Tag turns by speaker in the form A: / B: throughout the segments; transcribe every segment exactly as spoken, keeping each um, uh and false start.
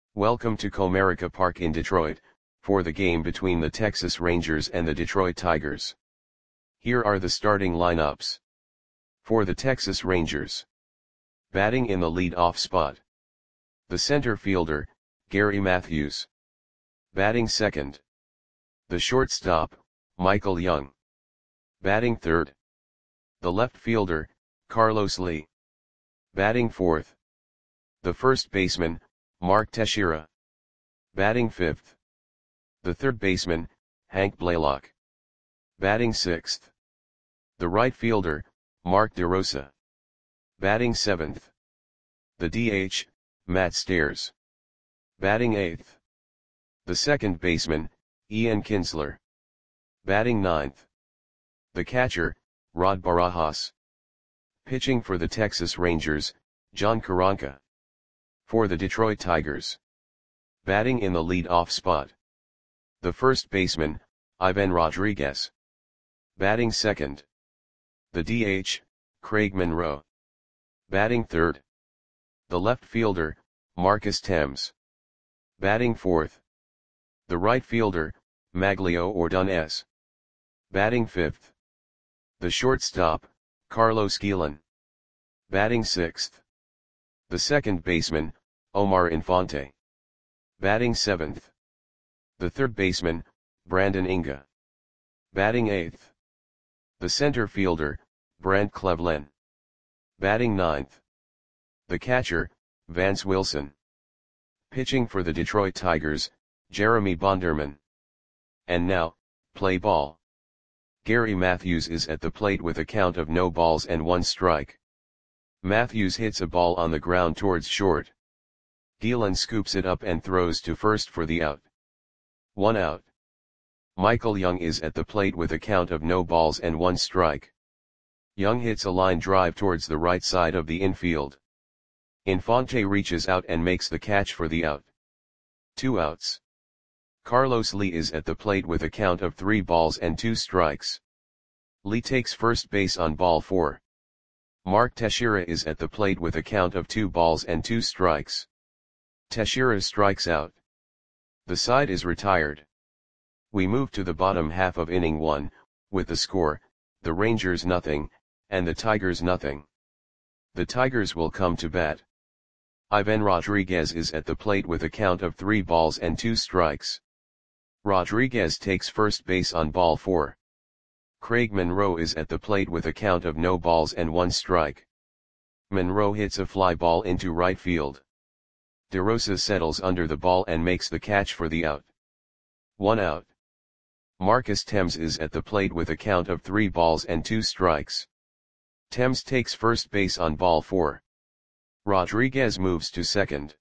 A: Welcome to Comerica Park in Detroit, for the game between the Texas Rangers and the Detroit Tigers. Here are the starting lineups. For the Texas Rangers. Batting in the lead-off spot. The center fielder, Gary Matthews. Batting second. The shortstop, Michael Young. Batting third. The left fielder, Carlos Lee. Batting fourth. The first baseman, Mark Teixeira. Batting fifth. The third baseman, Hank Blaylock. Batting sixth. The right fielder, Mark DeRosa. Batting seventh. The D H, Matt Stairs. Batting eighth. The second baseman, Ian Kinsler. Batting ninth. The catcher, Rod Barajas. Pitching for the Texas Rangers, John Karanka. For the Detroit Tigers. Batting in the lead-off spot. The first baseman, Ivan Rodriguez. Batting second. The D H, Craig Monroe. Batting third. The left fielder, Marcus Thames. Batting fourth. The right fielder, Maglio Ordonez. Batting fifth. The shortstop, Carlos Guillen. Batting sixth. The second baseman, Omar Infante. Batting seventh. The third baseman, Brandon Inga. Batting eighth. The center fielder, Brent Cleveland. Batting ninth. The catcher, Vance Wilson. Pitching for the Detroit Tigers, Jeremy Bonderman. And now, play ball. Gary Matthews is at the plate with a count of no balls and one strike. Matthews hits a ball on the ground towards short. Guillen scoops it up and throws to first for the out. One out. Michael Young is at the plate with a count of no balls and one strike. Young hits a line drive towards the right side of the infield. Infante reaches out and makes the catch for the out. Two outs. Carlos Lee is at the plate with a count of three balls and two strikes. Lee takes first base on ball four. Mark Teixeira is at the plate with a count of two balls and two strikes. Teixeira strikes out. The side is retired. We move to the bottom half of inning one, with the score, the Rangers nothing, and the Tigers nothing. The Tigers will come to bat. Ivan Rodriguez is at the plate with a count of three balls and two strikes. Rodriguez takes first base on ball four. Craig Monroe is at the plate with a count of no balls and one strike. Monroe hits a fly ball into right field. DeRosa settles under the ball and makes the catch for the out. One out. Marcus Thames is at the plate with a count of three balls and two strikes. Thames takes first base on ball four. Rodriguez moves to second.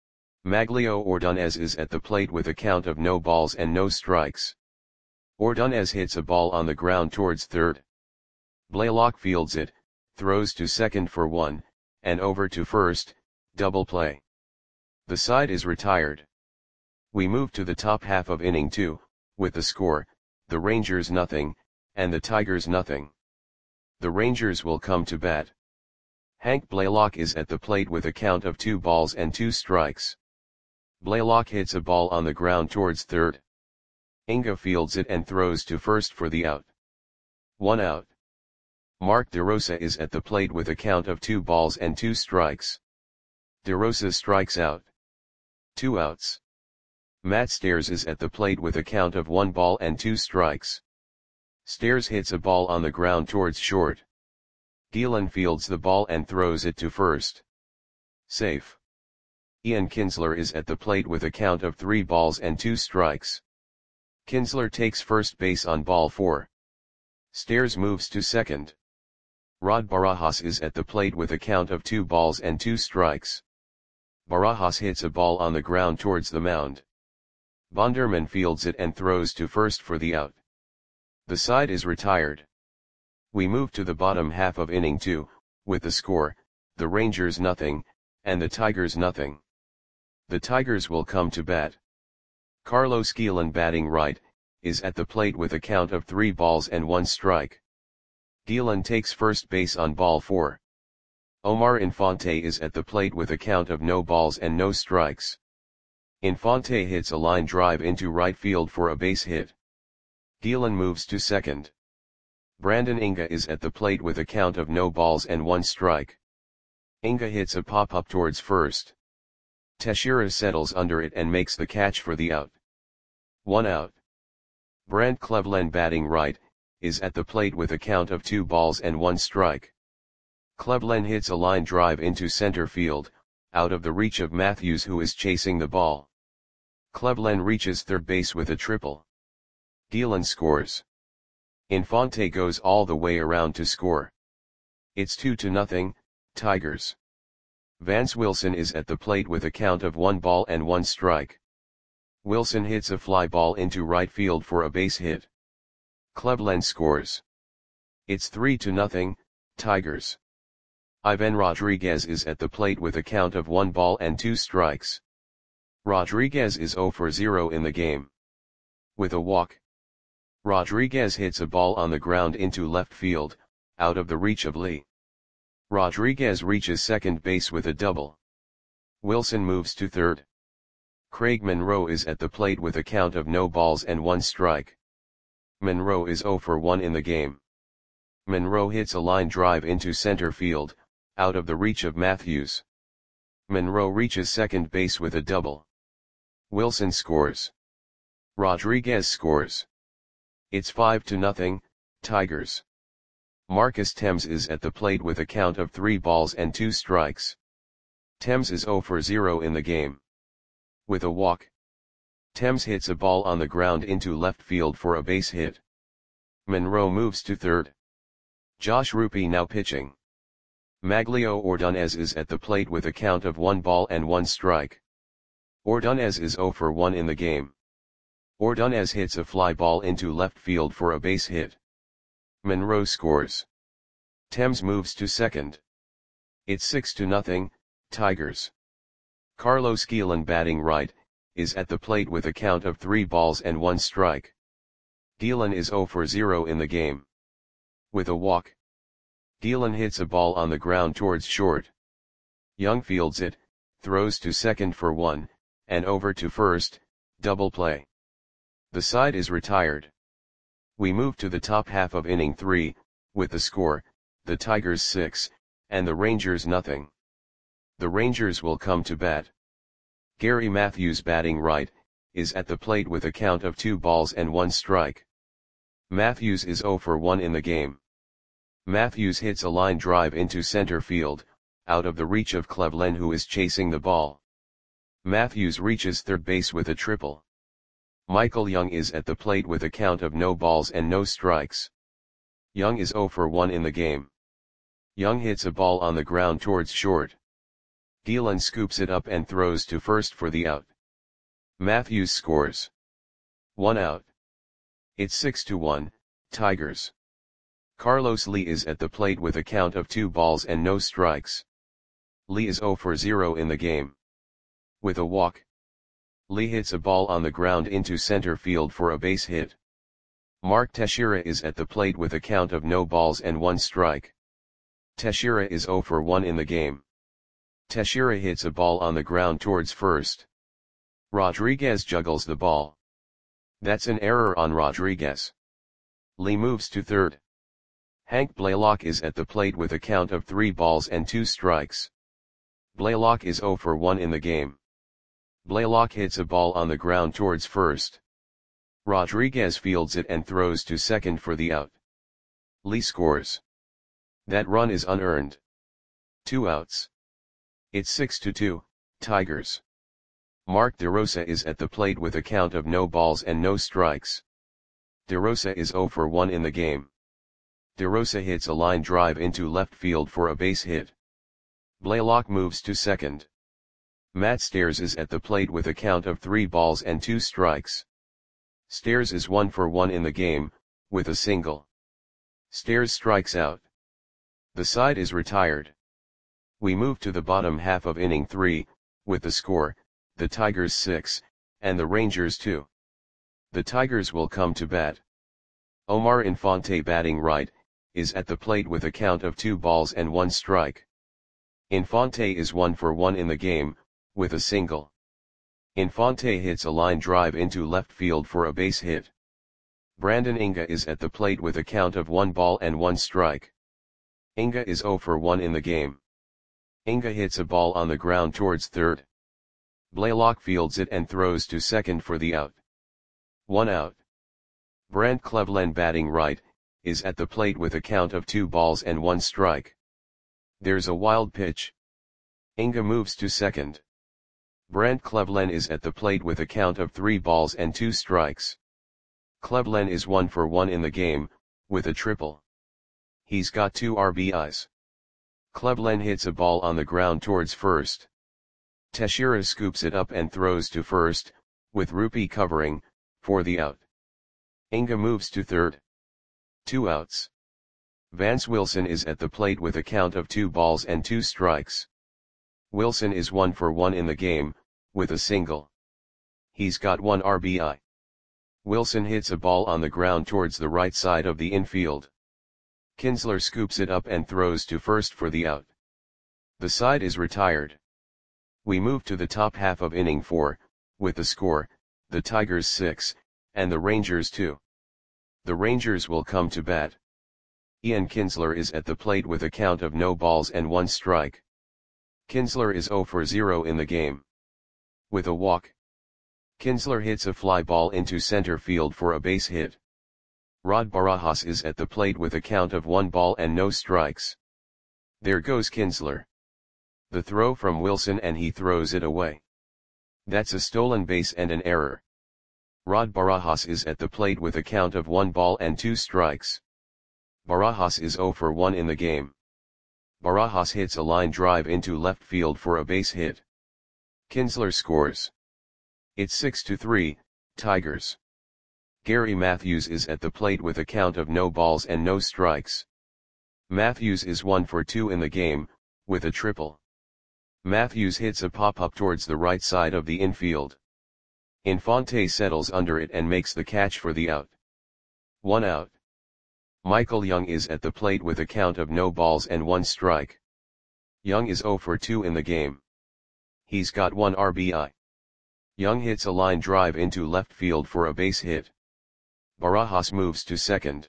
A: Maglio Ordonez is at the plate with a count of no balls and no strikes. Ordonez hits a ball on the ground towards third. Blaylock fields it, throws to second for one, and over to first, double play. The side is retired. We move to the top half of inning two, with the score, the Rangers nothing, and the Tigers nothing. The Rangers will come to bat. Hank Blaylock is at the plate with a count of two balls and two strikes. Blaylock hits a ball on the ground towards third. Inga fields it and throws to first for the out. One out. Mark DeRosa is at the plate with a count of two balls and two strikes. DeRosa strikes out. Two outs. Matt Stairs is at the plate with a count of one ball and two strikes. Stairs hits a ball on the ground towards short. Guillen fields the ball and throws it to first. Safe. Ian Kinsler is at the plate with a count of three balls and two strikes. Kinsler takes first base on ball four. Stairs moves to second. Rod Barajas is at the plate with a count of two balls and two strikes. Barajas hits a ball on the ground towards the mound. Bonderman fields it and throws to first for the out. The side is retired. We move to the bottom half of inning two, with the score, the Rangers nothing, and the Tigers nothing. The Tigers will come to bat. Carlos Guillen batting right, is at the plate with a count of three balls and one strike. Guillen takes first base on ball four. Omar Infante is at the plate with a count of no balls and no strikes. Infante hits a line drive into right field for a base hit. Gielan moves to second. Brandon Inga is at the plate with a count of no balls and one strike. Inga hits a pop-up towards first. Teixeira settles under it and makes the catch for the out. One out. Brandt Cleveland, batting right, is at the plate with a count of two balls and one strike. Cleveland hits a line drive into center field, out of the reach of Matthews, who is chasing the ball. Cleveland reaches third base with a triple. Gielan scores. Infante goes all the way around to score. It's two to nothing, Tigers. Vance Wilson is at the plate with a count of one ball and one strike. Wilson hits a fly ball into right field for a base hit. Cleveland scores. It's three to nothing, Tigers. Ivan Rodriguez is at the plate with a count of one ball and two strikes. Rodriguez is zero for zero in the game. With a walk, Rodriguez hits a ball on the ground into left field, out of the reach of Lee. Rodriguez reaches second base with a double. Wilson moves to third. Craig Monroe is at the plate with a count of no balls and one strike. Monroe is zero for one in the game. Monroe hits a line drive into center field, out of the reach of Matthews. Monroe reaches second base with a double. Wilson scores. Rodriguez scores. It's five to nothing, Tigers. Marcus Thames is at the plate with a count of three balls and two strikes. Thames is zero for zero in the game. With a walk, Thames hits a ball on the ground into left field for a base hit. Monroe moves to third. Josh Rupe now pitching. Maglio Ordonez is at the plate with a count of one ball and one strike. Ordonez is zero for one in the game. Ordonez hits a fly ball into left field for a base hit. Monroe scores. Thames moves to second. It's six to nothing, Tigers. Carlos Gielan, batting right, is at the plate with a count of three balls and one strike. Gielan is zero for zero in the game. With a walk, Gielan hits a ball on the ground towards short. Young fields it, throws to second for one, and over to first, double play. The side is retired. We move to the top half of inning three, with the score, the Tigers six, and the Rangers nothing. The Rangers will come to bat. Gary Matthews, batting right, is at the plate with a count of two balls and one strike. Matthews is zero for one in the game. Matthews hits a line drive into center field, out of the reach of Cleveland, who is chasing the ball. Matthews reaches third base with a triple. Michael Young is at the plate with a count of no balls and no strikes. Young is zero for one in the game. Young hits a ball on the ground towards short. Gielan scoops it up and throws to first for the out. Matthews scores. One out. It's six to one, Tigers. Carlos Lee is at the plate with a count of two balls and no strikes. Lee is zero for zero in the game. With a walk, Lee hits a ball on the ground into center field for a base hit. Mark Teixeira is at the plate with a count of no balls and one strike. Teixeira is zero for one in the game. Teixeira hits a ball on the ground towards first. Rodriguez juggles the ball. That's an error on Rodriguez. Lee moves to third. Hank Blaylock is at the plate with a count of three balls and two strikes. Blaylock is zero for one in the game. Blaylock hits a ball on the ground towards first. Rodriguez fields it and throws to second for the out. Lee scores. That run is unearned. Two outs. It's six to two, Tigers. Mark DeRosa is at the plate with a count of no balls and no strikes. DeRosa is zero for one in the game. DeRosa hits a line drive into left field for a base hit. Blaylock moves to second. Matt Stairs is at the plate with a count of three balls and two strikes. Stairs is one for one in the game, with a single. Stairs strikes out. The side is retired. We move to the bottom half of inning three, with the score, the Tigers six, and the Rangers two. The Tigers will come to bat. Omar Infante, batting right, is at the plate with a count of two balls and one strike. Infante is one for one in the game, with a single. Infante hits a line drive into left field for a base hit. Brandon Inga is at the plate with a count of one ball and one strike. Inga is zero for one in the game. Inga hits a ball on the ground towards third. Blaylock fields it and throws to second for the out. One out. Brandt Cleveland, batting right, is at the plate with a count of two balls and one strike. There's a wild pitch. Inga moves to second. Brandt Cleveland is at the plate with a count of three balls and two strikes. Cleveland is one for one in the game, with a triple. He's got two R B Is. Cleveland hits a ball on the ground towards first. Teixeira scoops it up and throws to first, with Rupee covering, for the out. Inga moves to third. Two outs. Vance Wilson is at the plate with a count of two balls and two strikes. Wilson is one for one in the game, with a single. He's got one R B I. Wilson hits a ball on the ground towards the right side of the infield. Kinsler scoops it up and throws to first for the out. The side is retired. We move to the top half of inning four, with the score, the Tigers six, and the Rangers two. The Rangers will come to bat. Ian Kinsler is at the plate with a count of no balls and one strike. Kinsler is zero for zero in the game. With a walk. Kinsler hits a fly ball into center field for a base hit. Rod Barajas is at the plate with a count of one ball and no strikes. There goes Kinsler. The throw from Wilson and he throws it away. That's a stolen base and an error. Rod Barajas is at the plate with a count of one ball and two strikes. Barajas is zero for one in the game. Barajas hits a line drive into left field for a base hit. Kinsler scores. It's six to three, Tigers. Gary Matthews is at the plate with a count of no balls and no strikes. Matthews is one for two in the game, with a triple. Matthews hits a pop-up towards the right side of the infield. Infante settles under it and makes the catch for the out. One out. Michael Young is at the plate with a count of no balls and one strike. Young is zero for two in the game. He's got one R B I. Young hits a line drive into left field for a base hit. Barajas moves to second.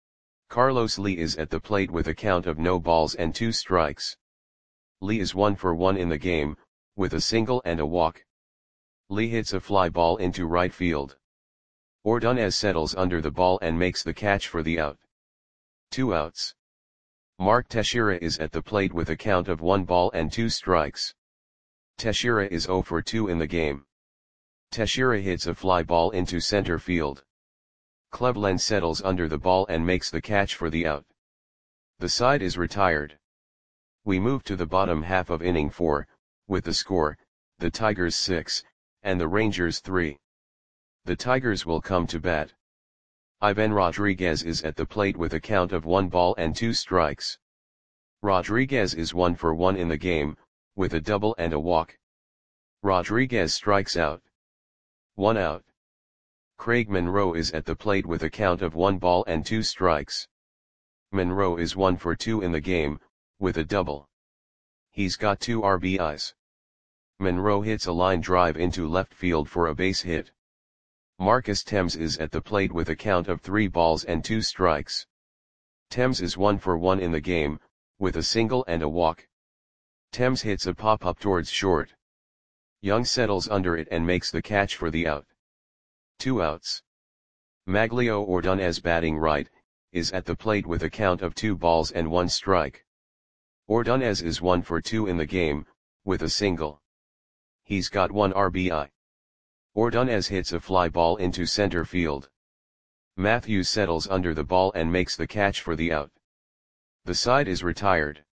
A: Carlos Lee is at the plate with a count of no balls and two strikes. Lee is one for one in the game, with a single and a walk. Lee hits a fly ball into right field. Ordonez settles under the ball and makes the catch for the out. Two outs. Mark Teixeira is at the plate with a count of one ball and two strikes. Teixeira is zero for two in the game. Teixeira hits a fly ball into center field. Cleveland settles under the ball and makes the catch for the out. The side is retired. We move to the bottom half of inning four, with the score, the Tigers six, and the Rangers three. The Tigers will come to bat. Ivan Rodriguez is at the plate with a count of one ball and two strikes. Rodriguez is one for one in the game, with a double and a walk. Rodriguez strikes out. One out. Craig Monroe is at the plate with a count of one ball and two strikes. Monroe is one for two in the game, with a double. He's got two R B Is. Monroe hits a line drive into left field for a base hit. Marcus Thames is at the plate with a count of three balls and two strikes. Thames is one for one in the game, with a single and a walk. Thames hits a pop-up towards short. Young settles under it and makes the catch for the out. Two outs. Maglio Ordonez, batting right, is at the plate with a count of two balls and one strike. Ordonez is one for two in the game, with a single. He's got one R B I. Ordonez hits a fly ball into center field. Matthews settles under the ball and makes the catch for the out. The side is retired.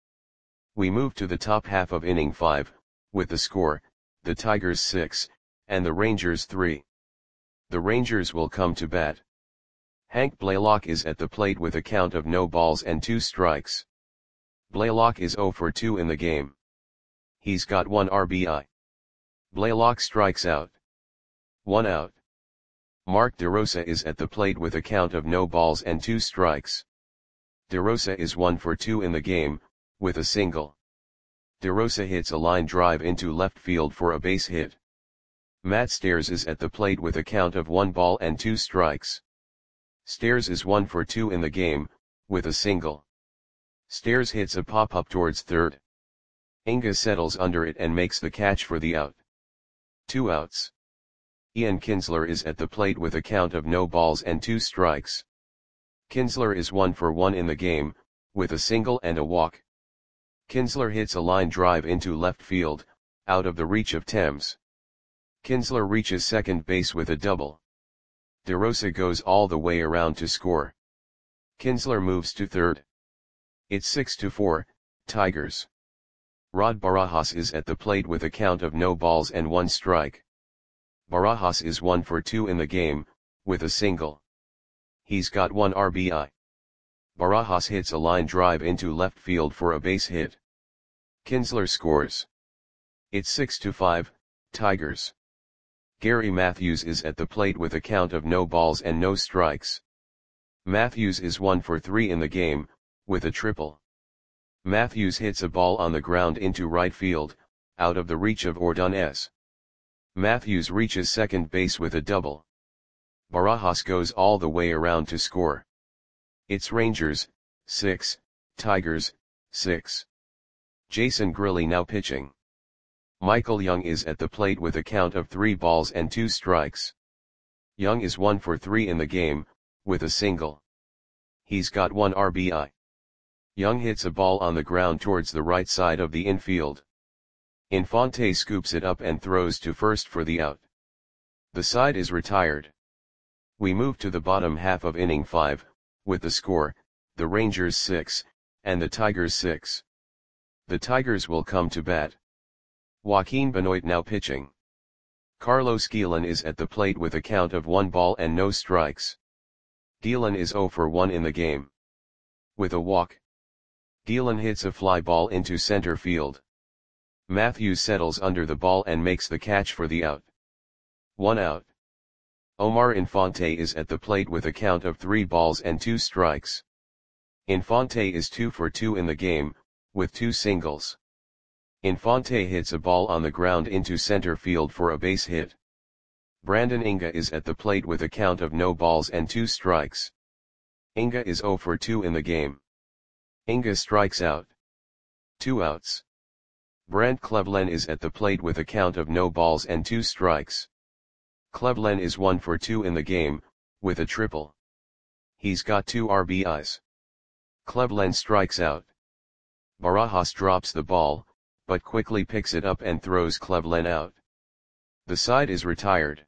A: We move to the top half of inning five, with the score, the Tigers six, and the Rangers three. The Rangers will come to bat. Hank Blaylock is at the plate with a count of no balls and two strikes. Blaylock is zero for two in the game. He's got one R B I. Blaylock strikes out. One out. Mark DeRosa is at the plate with a count of no balls and two strikes. DeRosa is one for two in the game, with a single. DeRosa hits a line drive into left field for a base hit. Matt Stairs is at the plate with a count of one ball and two strikes. Stairs is one for two in the game, with a single. Stairs hits a pop-up towards third. Inga settles under it and makes the catch for the out. Two outs. Ian Kinsler is at the plate with a count of no balls and two strikes. Kinsler is one for one in the game, with a single and a walk. Kinsler hits a line drive into left field, out of the reach of Thames. Kinsler reaches second base with a double. DeRosa goes all the way around to score. Kinsler moves to third. It's six to four, Tigers. Rod Barajas is at the plate with a count of no balls and one strike. Barajas is one for two in the game, with a single. He's got one R B I. Barajas hits a line drive into left field for a base hit. Kinsler scores. It's six to five, Tigers. Gary Matthews is at the plate with a count of no balls and no strikes. Matthews is one for three in the game, with a triple. Matthews hits a ball on the ground into right field, out of the reach of Ordonez. Matthews reaches second base with a double. Barajas goes all the way around to score. It's Rangers, six, Tigers, six. Jason Grilli now pitching. Michael Young is at the plate with a count of three balls and two strikes. Young is one for three in the game, with a single. He's got one R B I. Young hits a ball on the ground towards the right side of the infield. Infante scoops it up and throws to first for the out. The side is retired. We move to the bottom half of inning five, with the score, the Rangers six, and the Tigers six. The Tigers will come to bat. Joaquin Benoit now pitching. Carlos Guillen is at the plate with a count of one ball and no strikes. Guillen is zero for one in the game. With a walk. Guillen hits a fly ball into center field. Matthews settles under the ball and makes the catch for the out. One out. Omar Infante is at the plate with a count of three balls and two strikes. Infante is two for two in the game, with two singles. Infante hits a ball on the ground into center field for a base hit. Brandon Inga is at the plate with a count of no balls and two strikes. Inga is zero for two in the game. Inga strikes out. Two outs. Brent Cleveland is at the plate with a count of no balls and two strikes. Cleveland is one for two in the game, with a triple. He's got two R B Is. Cleveland strikes out. Barajas drops the ball, but quickly picks it up and throws Cleveland out. The side is retired.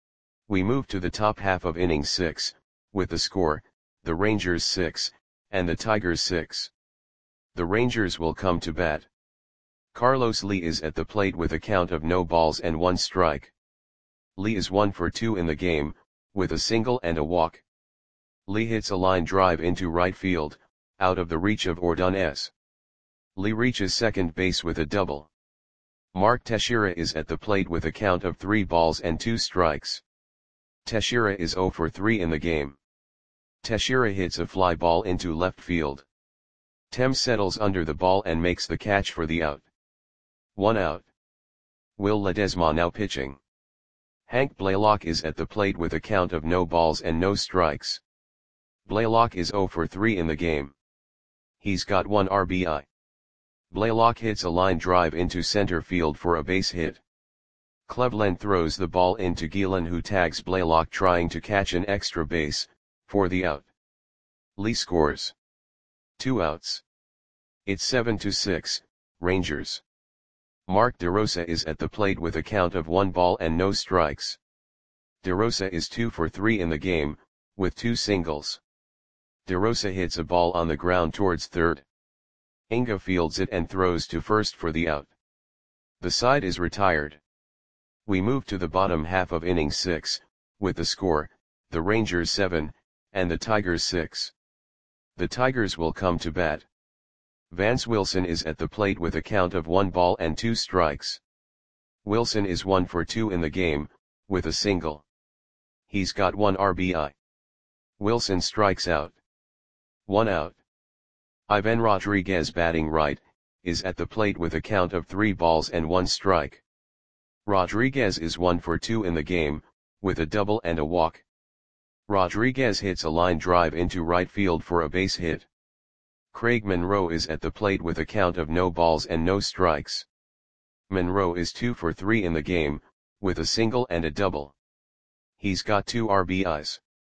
A: We move to the top half of inning six, with the score, the Rangers six, and the Tigers six. The Rangers will come to bat. Carlos Lee is at the plate with a count of no balls and one strike. Lee is one for two in the game, with a single and a walk. Lee hits a line drive into right field, out of the reach of Ordonez. Lee reaches second base with a double. Mark Teixeira is at the plate with a count of three balls and two strikes. Teixeira is zero for three in the game. Teixeira hits a fly ball into left field. Thames settles under the ball and makes the catch for the out. One out. Will Ledesma now pitching. Hank Blaylock is at the plate with a count of no balls and no strikes. Blaylock is zero for three in the game. He's got one R B I. Blaylock hits a line drive into center field for a base hit. Cleveland throws the ball into Guillen, who tags Blaylock trying to catch an extra base, for the out. Lee scores. Two outs. It's seven to six, Rangers. Mark DeRosa is at the plate with a count of one ball and no strikes. DeRosa is two for three in the game, with two singles. DeRosa hits a ball on the ground towards third. Inga fields it and throws to first for the out. The side is retired. We move to the bottom half of inning six, with the score, the Rangers seven, and the Tigers six. The Tigers will come to bat. Vance Wilson is at the plate with a count of one ball and two strikes. Wilson is one for two in the game, with a single. He's got one R B I. Wilson strikes out. One out. Ivan Rodriguez, batting right, is at the plate with a count of three balls and one strike. Rodriguez is one for two in the game, with a double and a walk. Rodriguez hits a line drive into right field for a base hit. Craig Monroe is at the plate with a count of no balls and no strikes. Monroe is two for three in the game, with a single and a double. He's got two R B Is.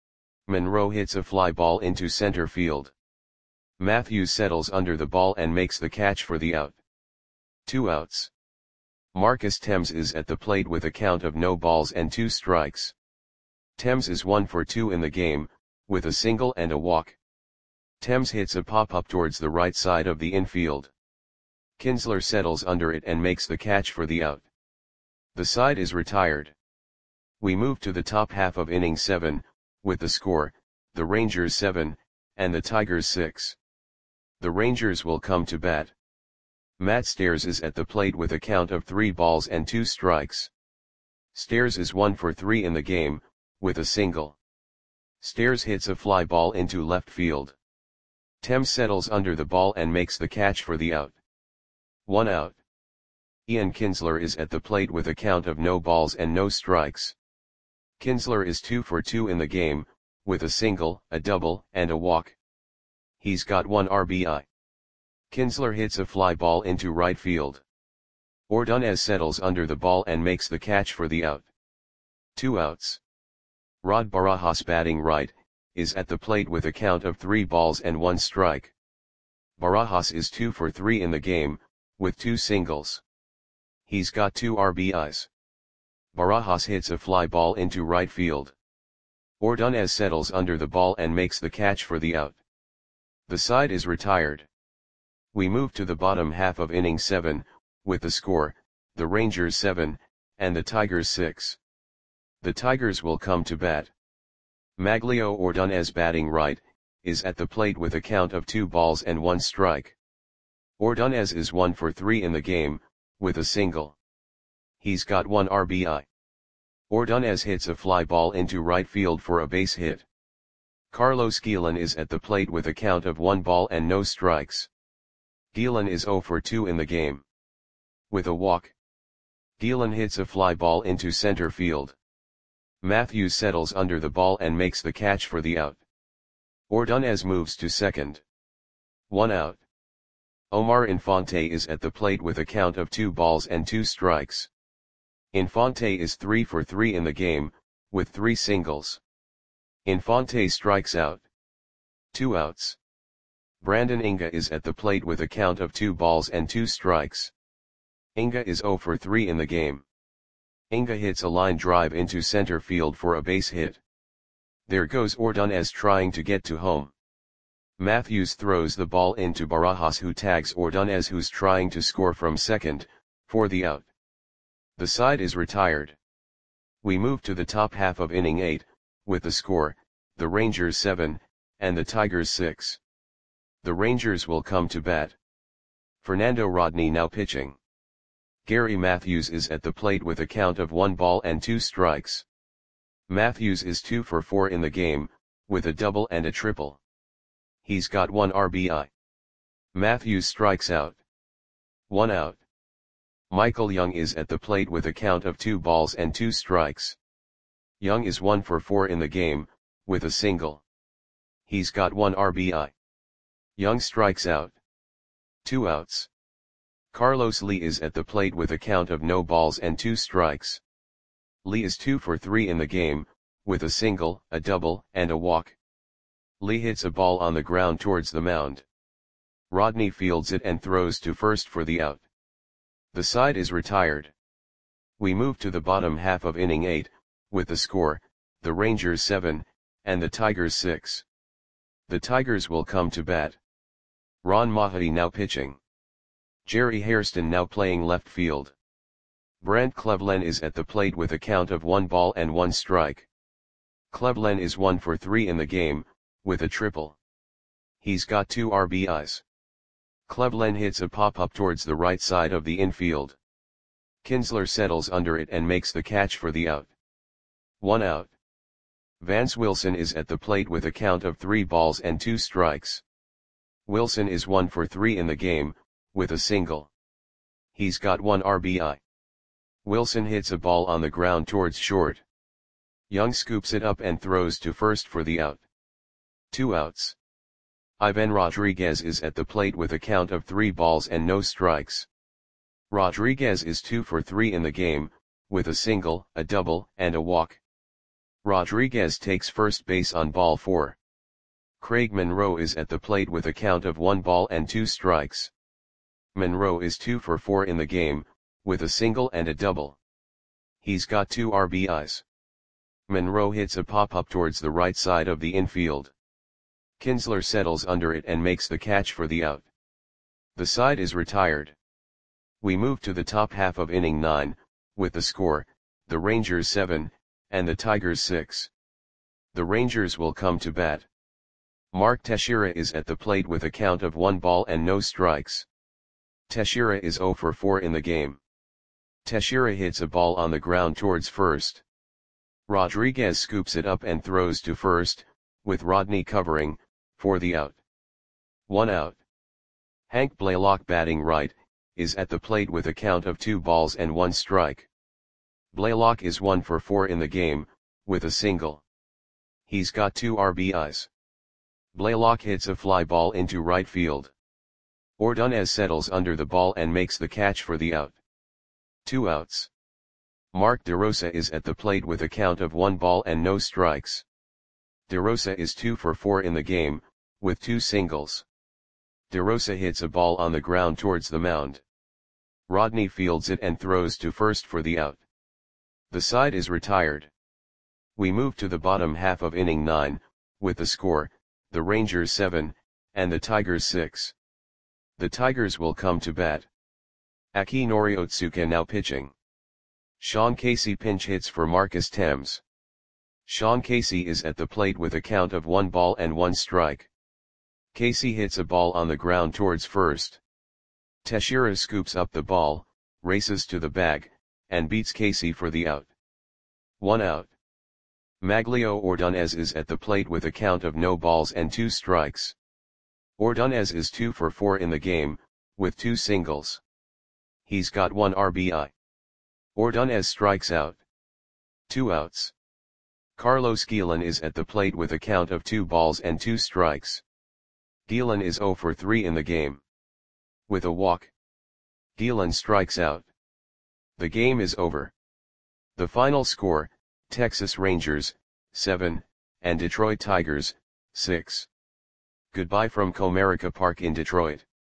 A: Monroe hits a fly ball into center field. Matthews settles under the ball and makes the catch for the out. Two outs. Marcus Thames is at the plate with a count of no balls and two strikes. Thames is one for two in the game, with a single and a walk. Thames hits a pop-up towards the right side of the infield. Kinsler settles under it and makes the catch for the out. The side is retired. We move to the top half of inning seven, with the score, the Rangers seven, and the Tigers six. The Rangers will come to bat. Matt Stairs is at the plate with a count of three balls and two strikes. Stairs is one for three in the game, with a single. Stairs hits a fly ball into left field. Thames settles under the ball and makes the catch for the out. One out. Ian Kinsler is at the plate with a count of no balls and no strikes. Kinsler is two for two in the game, with a single, a double, and a walk. He's got one R B I. Kinsler hits a fly ball into right field. Ordonez settles under the ball and makes the catch for the out. Two outs. Rod Barajas, batting right, is at the plate with a count of three balls and one strike. Barajas is two for three in the game, with two singles. He's got two R B Is. Barajas hits a fly ball into right field. Ordonez settles under the ball and makes the catch for the out. The side is retired. We move to the bottom half of inning seven, with the score, the Rangers seven, and the Tigers six. The Tigers will come to bat. Maglio Ordonez, batting right, is at the plate with a count of two balls and one strike. Ordonez is one for three in the game, with a single. He's got one R B I. Ordonez hits a fly ball into right field for a base hit. Carlos Guillen is at the plate with a count of one ball and no strikes. Guillen is zero for two in the game. With a walk. Guillen hits a fly ball into center field. Matthews settles under the ball and makes the catch for the out. Ordonez moves to second. One out. Omar Infante is at the plate with a count of two balls and two strikes. Infante is three for three in the game, with three singles. Infante strikes out. Two outs. Brandon Inga is at the plate with a count of two balls and two strikes. Inga is zero for three in the game. Inga hits a line drive into center field for a base hit. There goes Ordonez trying to get to home. Matthews throws the ball into Barajas, who tags Ordonez, who's trying to score from second, for the out. The side is retired. We move to the top half of inning eight, with the score, the Rangers seven, and the Tigers six. The Rangers will come to bat. Fernando Rodney now pitching. Gary Matthews is at the plate with a count of one ball and two strikes. Matthews is two for four in the game, with a double and a triple. He's got one R B I. Matthews strikes out. One out. Michael Young is at the plate with a count of two balls and two strikes. Young is one for four in the game, with a single. He's got one R B I. Young strikes out. Two outs. Carlos Lee is at the plate with a count of no balls and two strikes. Lee is two for three in the game, with a single, a double, and a walk. Lee hits a ball on the ground towards the mound. Rodney fields it and throws to first for the out. The side is retired. We move to the bottom half of inning eight, with the score, the Rangers seven, and the Tigers six. The Tigers will come to bat. Ron Mahadi now pitching. Jerry Hairston now playing left field. Brant Cleveland is at the plate with a count of one ball and one strike. Cleveland is one for three in the game, with a triple. He's got two R B Is. Cleveland hits a pop-up towards the right side of the infield. Kinsler settles under it and makes the catch for the out. One out. Vance Wilson is at the plate with a count of three balls and two strikes. Wilson is one for three in the game, with a single. He's got one R B I. Wilson hits a ball on the ground towards short. Young scoops it up and throws to first for the out. Two outs. Ivan Rodriguez is at the plate with a count of three balls and no strikes. Rodriguez is two for three in the game, with a single, a double, and a walk. Rodriguez takes first base on ball four. Craig Monroe is at the plate with a count of one ball and two strikes. Monroe is two for four in the game, with a single and a double. He's got two R B Is. Monroe hits a pop-up towards the right side of the infield. Kinsler settles under it and makes the catch for the out. The side is retired. We move to the top half of inning nine, with the score, the Rangers seven, and the Tigers six. The Rangers will come to bat. Mark Teixeira is at the plate with a count of one ball and no strikes. Teixeira is zero for four in the game. Teixeira hits a ball on the ground towards first. Rodriguez scoops it up and throws to first, with Rodney covering, for the out. One out. Hank Blaylock, batting right, is at the plate with a count of two balls and one strike. Blaylock is one for four in the game, with a single. He's got two R B Is. Blaylock hits a fly ball into right field. Ordonez settles under the ball and makes the catch for the out. Two outs. Mark DeRosa is at the plate with a count of one ball and no strikes. DeRosa is two for four in the game, with two singles. DeRosa hits a ball on the ground towards the mound. Rodney fields it and throws to first for the out. The side is retired. We move to the bottom half of inning nine, with the score, the Rangers seven, and the Tigers six. The Tigers will come to bat. Akinori Otsuka now pitching. Sean Casey pinch hits for Marcus Thames. Sean Casey is at the plate with a count of one ball and one strike. Casey hits a ball on the ground towards first. Teixeira scoops up the ball, races to the bag, and beats Casey for the out. One out. Maglio Ordonez is at the plate with a count of no balls and two strikes. Ordonez is two for four in the game, with two singles. He's got one R B I. Ordonez strikes out. Two outs. Carlos Guillen is at the plate with a count of two balls and two strikes. Guillen is zero for three in the game. With a walk. Guillen strikes out. The game is over. The final score, Texas Rangers, seven, and Detroit Tigers, six. Goodbye from Comerica Park in Detroit.